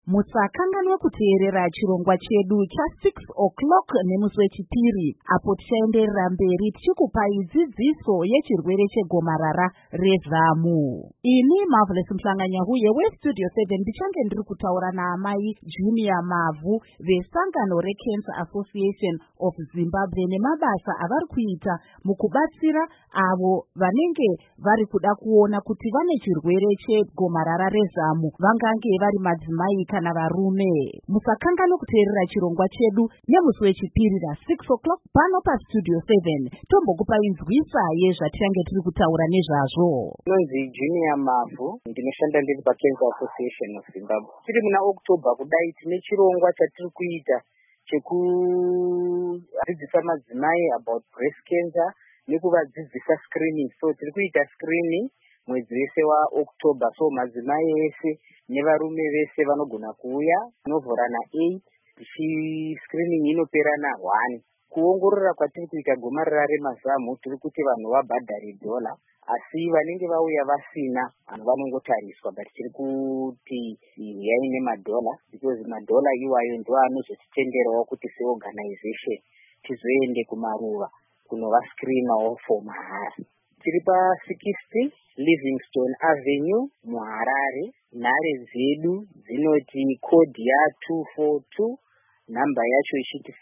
Musakanganwa kuteerera chirongwa chedu cha6 o'clock nemusi wechipiri, apo tichaenderera mberi tichikupai dzidziso yechirwere chegomarara rezamu. Ini Marvelous Mhlanganyahuye weStudio 7 ndichange ndiri kutaura naamai Junior Mavhu vesangano reCancer Association of Zimbabwe nemabasa avari kuita mukubatsira avo vanenge vari kuda kuona kuti vane chirwere chegomarara rezamu, vangange vari madzimai kana varume. Musakanganwa kuteerera chirongwa chedu nemusi wechipiri ra6 o'clock pano paStudio 7. Tombokupai nzwisa yezvatichange tiri kutaura nezvazvo. Nonzi Junior Mavhu, ndinoshanda ndiri paCancer Association of Zimbabwe. Tiri muna October kudai tine chirongwa chatiri kuita chekudzidzisa madzimai about breast cancer nekuvadzidzisa screening. So tiri kuita screening mwedzi wese waOctober. So madzimai ese nevarume vese vanogona kuuya novhora na8 screening inopera na1. Kuongorora kwatiri kuita gomarara remazamu tiri kuti vanhu vabhadhare $, asi vanenge vauya vasina vanhu vanongotariswa, but tiri kuti uyai nemadhola because madhola iwayo ndiwo anozotitenderawo kuti seorganization tizoende kumaruva kunovascreenawo for mahara. Tiri pa60 Livingstone Avenue muHarare. Nhare dzedu dzinoti kodi ya242, namba yacho ichiti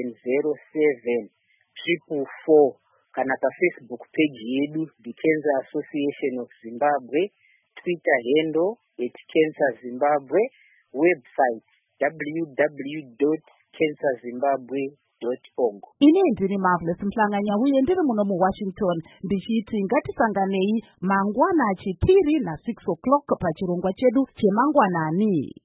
707-444. Kana paFacebook page yedu The Cancer Association of Zimbabwe, Twitter handle @CancerZimbabwe, website www.cancerzimbabwe.org. Ine ndiri Marvelous Mhlanganyahuye ndiri muno muWashington ndichiti ngatisanganei mangwana chipiri na6 o'clock pachirongwa chedu chemangwanani.